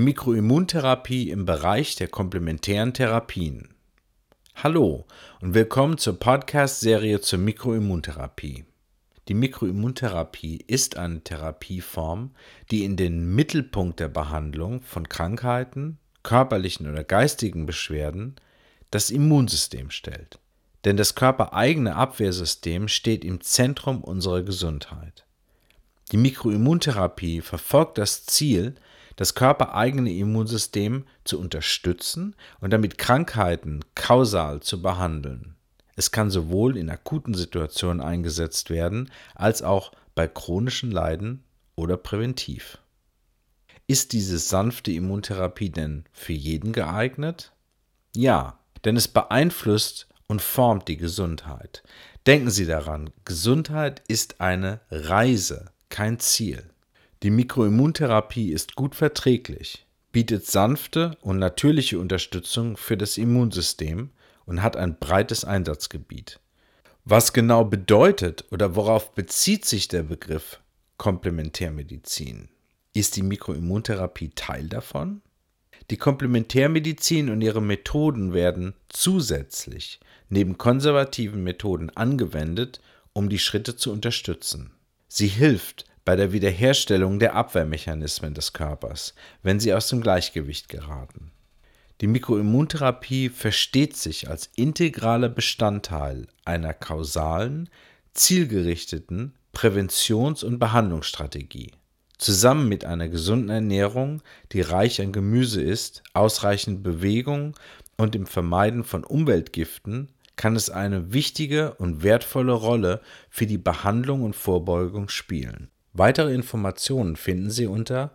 Mikroimmuntherapie im Bereich der komplementären Therapien. Hallo und willkommen zur Podcast-Serie zur Mikroimmuntherapie. Die Mikroimmuntherapie ist eine Therapieform, die in den Mittelpunkt der Behandlung von Krankheiten, körperlichen oder geistigen Beschwerden das Immunsystem stellt. Denn das körpereigene Abwehrsystem steht im Zentrum unserer Gesundheit. Die Mikroimmuntherapie verfolgt das Ziel, das körpereigene Immunsystem zu unterstützen und damit Krankheiten kausal zu behandeln. Es kann sowohl in akuten Situationen eingesetzt werden, als auch bei chronischen Leiden oder präventiv. Ist diese sanfte Immuntherapie denn für jeden geeignet? Ja, denn es beeinflusst und formt die Gesundheit. Denken Sie daran, Gesundheit ist eine Reise, kein Ziel. Die Mikroimmuntherapie ist gut verträglich, bietet sanfte und natürliche Unterstützung für das Immunsystem und hat ein breites Einsatzgebiet. Was genau bedeutet oder worauf bezieht sich der Begriff Komplementärmedizin? Ist die Mikroimmuntherapie Teil davon? Die Komplementärmedizin und ihre Methoden werden zusätzlich neben konservativen Methoden angewendet, um die Schritte zu unterstützen. Sie hilft bei der Wiederherstellung der Abwehrmechanismen des Körpers, wenn sie aus dem Gleichgewicht geraten. Die Mikroimmuntherapie versteht sich als integraler Bestandteil einer kausalen, zielgerichteten Präventions- und Behandlungsstrategie. Zusammen mit einer gesunden Ernährung, die reich an Gemüse ist, ausreichend Bewegung und dem Vermeiden von Umweltgiften, kann es eine wichtige und wertvolle Rolle für die Behandlung und Vorbeugung spielen. Weitere Informationen finden Sie unter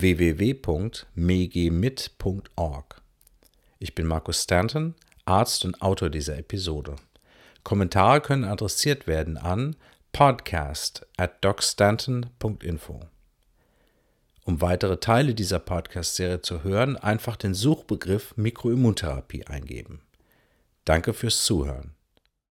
www.megmit.org. Ich bin Markus Stanton, Arzt und Autor dieser Episode. Kommentare können adressiert werden an podcast@docstanton.info. Um weitere Teile dieser Podcast-Serie zu hören, einfach den Suchbegriff Mikroimmuntherapie eingeben. Danke fürs Zuhören.